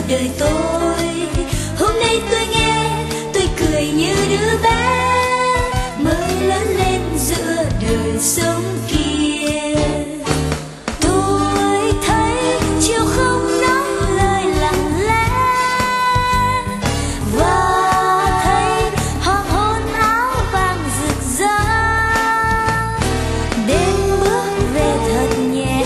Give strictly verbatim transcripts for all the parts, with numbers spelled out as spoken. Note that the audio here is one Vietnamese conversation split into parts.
đời tôi. Hôm nay tôi nghe tôi cười như đứa bé mới lớn lên giữa đời sống kia. Tôi thấy chiều không nói lời lặng lẽ và thấy hoàng hôn áo vàng rực rỡ. Đêm bước về thật nhẹ,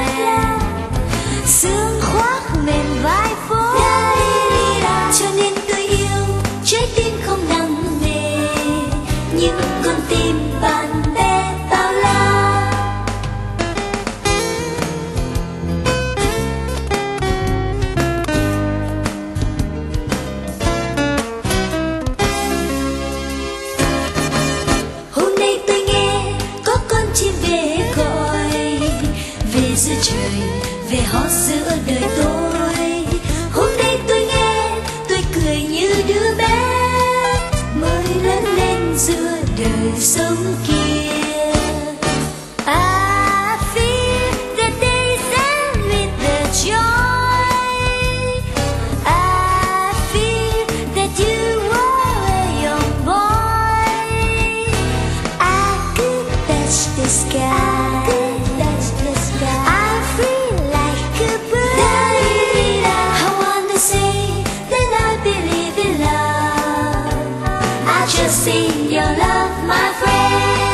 sương khoác mềm vai phố. Cho nên tôi yêu trái tim không nặng nề, những con tim bạn bè bao la. Hôm nay tôi nghe có con chim về gọi, về giữa trời, về hót giữa đời tôi. Hôm nay tôi nghe tôi cười như đứa bé mới lớn lên giữa đời sống kia. I feel the days end with the joy. I feel that you were a young boy. I could touch the sky. I feel like a bird. I wanna say that I believe in love. I just in your love, my friends.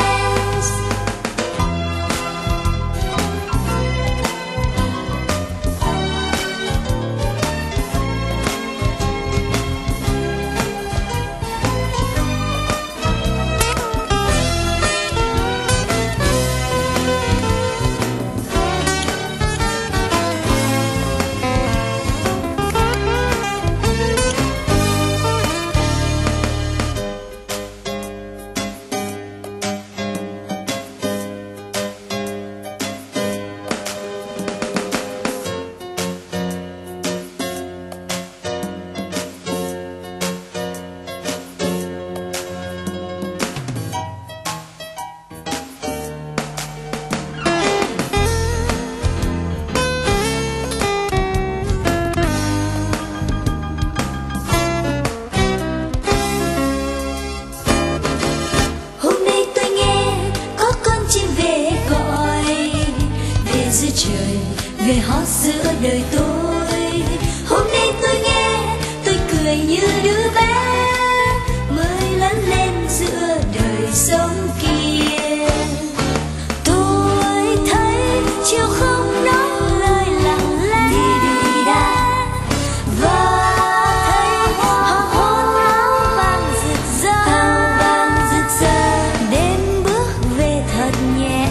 Giữa trời, về hót giữa đời tôi. Hôm nay tôi nghe tôi cười như đứa bé mới lớn lên giữa đời sống kia. Tôi thấy chiều không nói lời lặng lẽ và thấy hoàng hôn áo vàng rực rỡ. Đêm bước về thật nhẹ,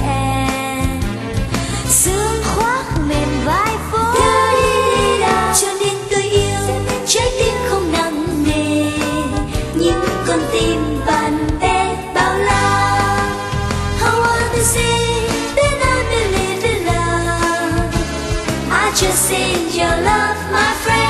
sương khoác mềm vai phố. Cho nên tôi yêu trái tim không nặng nề, những con tim bạn bè bao la. I want to say that I believe in love. I just in your love, my friend.